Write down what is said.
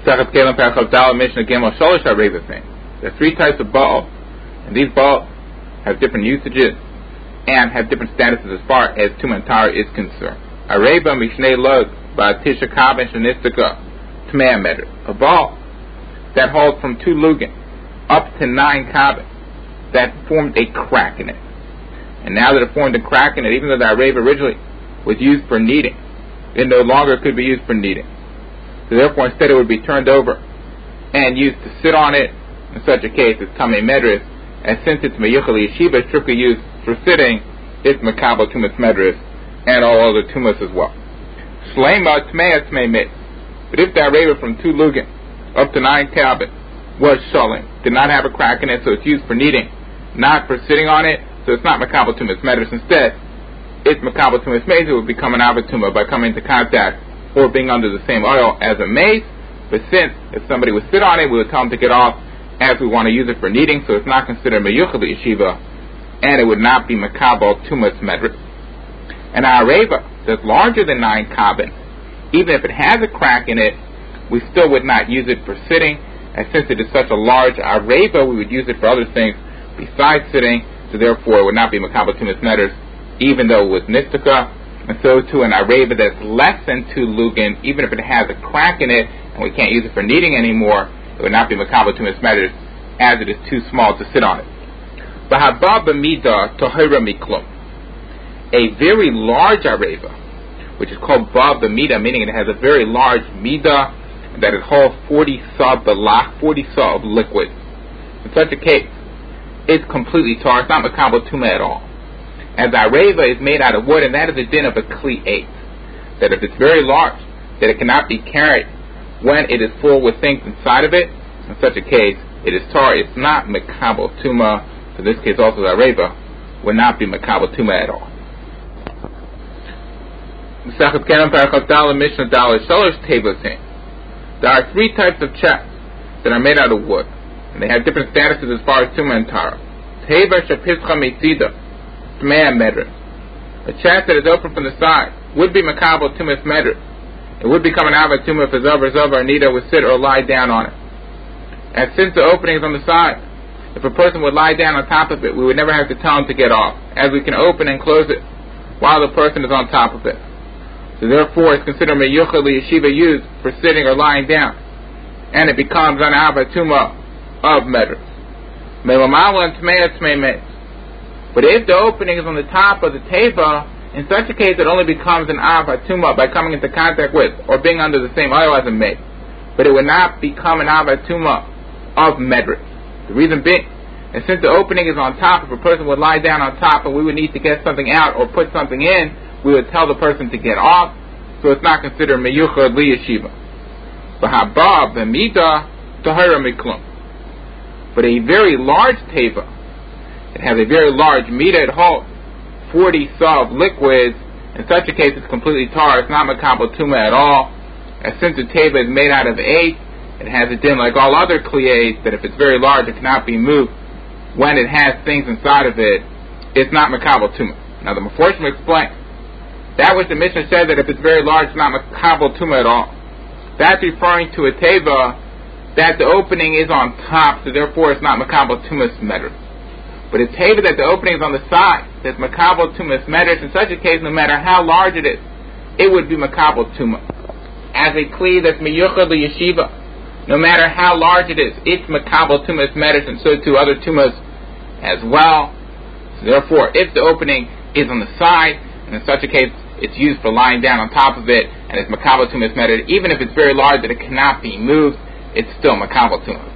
Sechet Kelim Parachav Dalet Mishnah Gimel Sholosh HaReva thing. There are three types of baal, and these baal have different usages and have different statuses as far as Tumah and Tara is concerned. A Reba Mishnei Lug Ba'atisha Kaben Shanistika Tmei Medr. A baal that holds from 2 lugin up to 9 kaben that formed a crack in it. And now that it formed a crack in it, even though the Areva originally was used for kneading, it no longer could be used for kneading. So therefore, instead it would be turned over and used to sit on it. In such a case, it's Tamei Medris, and since it's Meyuchel Yeshiva, strictly used for sitting, it's Makabel Tumas Medris, and all other Tumas as well. Shlema Tmei Tmei Mit. But if the Areva from 2 lugin up to 9 kabin was shuling, did not have a crack in it, so it's used for kneading, not for sitting on it, so it's not Makabel Tumas Medris. Instead, it's Makabel Tumas Mace. It would become an Avatuma by coming into contact or being under the same oil as a mace. But since if somebody would sit on it, we would tell them to get off, as we want to use it for kneading, so it's not considered Meyuchel Yeshiva, and it would not be Makabel Tumas Medris. An Areva that's larger than 9 kabin, even if it has a crack in it, we still would not use it for sitting, and since it is such a large Areva, we would use it for other things besides sitting, so therefore it would not be Makabel Tumas Medris, even though it was Nistika. And so too an Areva that's less than 2 lugin, even if it has a crack in it, and we can't use it for kneading anymore, it would not be Makabel Tumas Medris, as it is too small to sit on it. B'haba b'mida tohira miklum. A very large Areva, which is called Ba b'mida, meaning it has a very large mida, that it holds 40 sa belach, 40 sa of liquid. In such a case, it's completely tar. It's not Makabel Tumah at all. As Areva is made out of wood, and that is a din of a Kli 8. That if it's very large, that it cannot be carried when it is full with things inside of it. In such a case, it is tar. It's not Makabel Tumah. So in this case, also the Areva would not be Makabel Tumah at all. There are 3 types of chests that are made out of wood, and they have different statuses as far as Tumah and Tara. Teva shepischa mitzida Tmei Medris. A chest that is open from the side would be Makabel Tumas Medris. It would become an Avatuma if a Zavar or Nida would sit or lie down on it. And since the opening is on the side, if a person would lie down on top of it, we would never have to tell him to get off, as we can open and close it while the person is on top of it. So therefore, it's considered Meyuchel Yeshiva used for sitting or lying down, and it becomes an Avatuma of Medris. Melamala and Tmei Meis. But if the opening is on the top of the teva, in such a case it only becomes an Avatuma by coming into contact with or being under the same oil as a mace. But it would not become an Avatuma of Medris. The reason being, and since the opening is on top, if a person would lie down on top and we would need to get something out or put something in, we would tell the person to get off, so it's not considered Meyuchel Yeshiva. B'haba b'mida tahira miklum. But a very large teva, it has a very large mida, it holds 40 sa of liquids. In such a case, it's completely tar. It's not Makabel Tumah at all. And since the teva is made out of 8, it has a din like all other kliyes, that if it's very large, it cannot be moved. When it has things inside of it, it's not Makabel Tumah. Now the Meforshim explain that which the Mishnah said that if it's very large, it's not Makabel Tumah at all. That's referring to a teva that the opening is on top, so therefore it's not Makabel Tumas Medris. But a teva that the opening is on the side, that's Makabel Tumas Medris. In such a case, no matter how large it is, it would be Makabel Tumah. As a kli that's Meyuchel Yeshiva, no matter how large it is, it's Makabel Tumas Medris, and so too other tumas as well. So therefore, if the opening is on the side, and in such a case, it's used for lying down on top of it, and it's Makabel Tumas Medris, even if it's very large that it cannot be moved, it's still Makabel Tumah.